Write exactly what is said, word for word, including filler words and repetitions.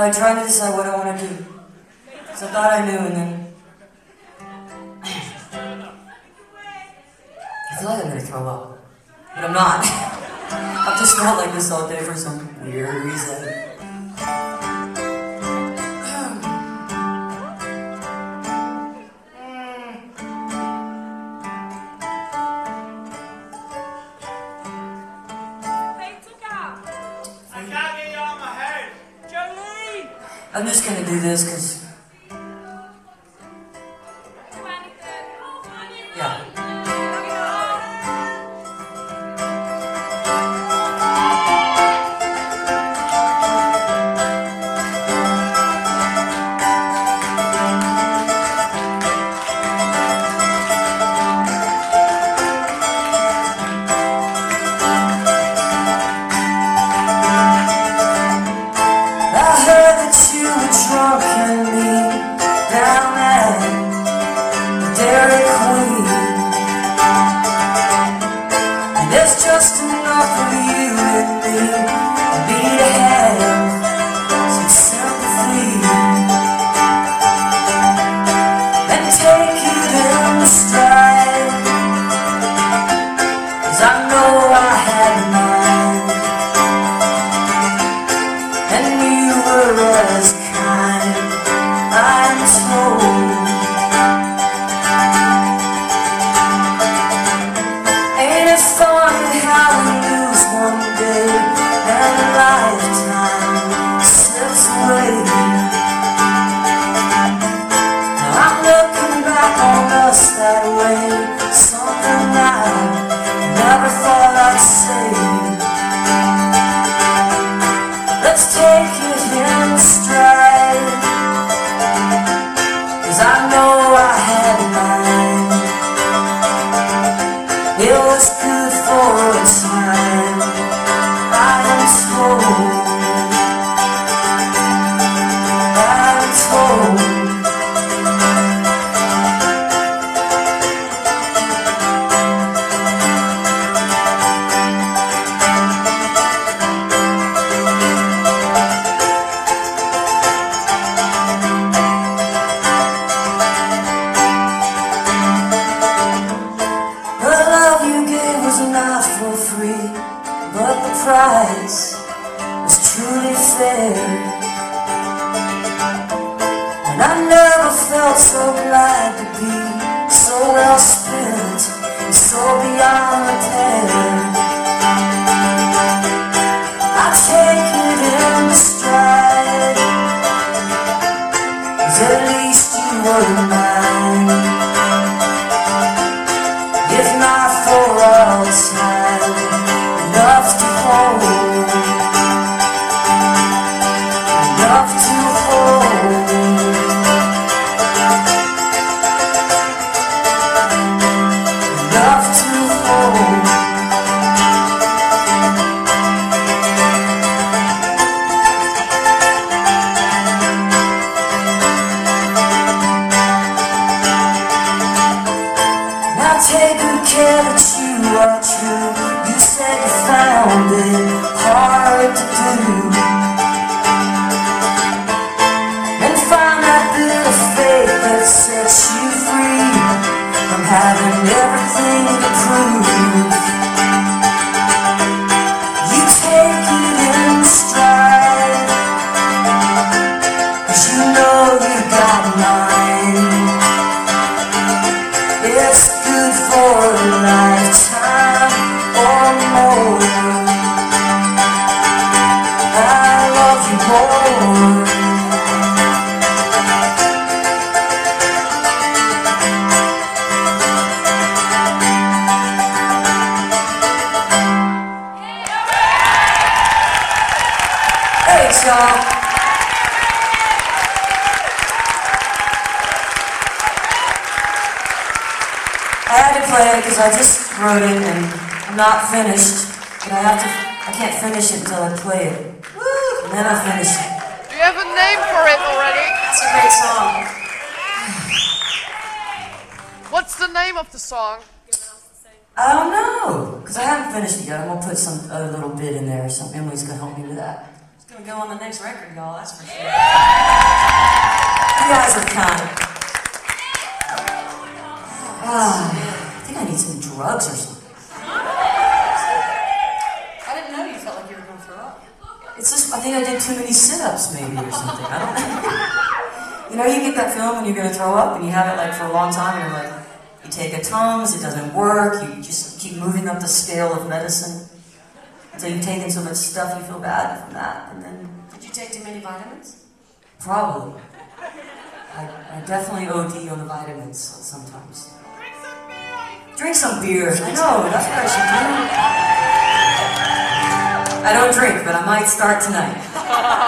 like trying to decide what I want to do. So I thought I knew, and then I feel like I'm gonna throw up, but I'm not. I've just felt like this all day for some weird reason. I'm just gonna do this because, yeah. Drunk and me down at Dairy Queen, and there's just enough of you and me, me to have some sympathy and take it in stride, 'cause I know I had mine, and you were as I'm told. Ain't it funny how we lose one day and a lifetime slips away? Now I'm looking back on us that way, something I never thought I'd say. Let's take it in stride, 'cause I know I had mine. It was good for a time, I am told. I'm told. Not for free, but the price was truly fair, and I never felt so glad to be so well spent and so beyond repair. I take it in stride, 'cause at least you were mine. If not for all time, enough to hold, enough to hold, enough to hold. Now take good care that you are true. You said you found it hard to do, and find that bit of faith that sets you free from having everything to prove. You take it in stride, 'cause you know you got mine. It's good for a lifetime or more. I love you more. Thanks, y'all. I had to play it because I just wrote it and I'm not finished, but I have to. I can't finish it until I play it, and then I finish it. Do you have a name for it already? It's a great song. What's the name of the song? I don't know, because I haven't finished it yet. I'm gonna put some other little bit in there, so Emily's gonna help me with that. gonna go on the next record, y'all, that's for sure. You guys are kind. Ah, I think I need some drugs or something. I didn't know you felt like you were going to throw up. It's just, I think I did too many sit-ups maybe or something. I don't know. You know, you get that feeling when you're gonna throw up and you have it like for a long time and you're like, you take a Tums, it doesn't work, you just keep moving up the scale of medicine. So you've taken so much stuff, you feel bad from that, and then... Did you take too many vitamins? Probably. I, I definitely O D on the vitamins sometimes. Drink some beer. I know, that's what I should do. I don't drink, but I might start tonight.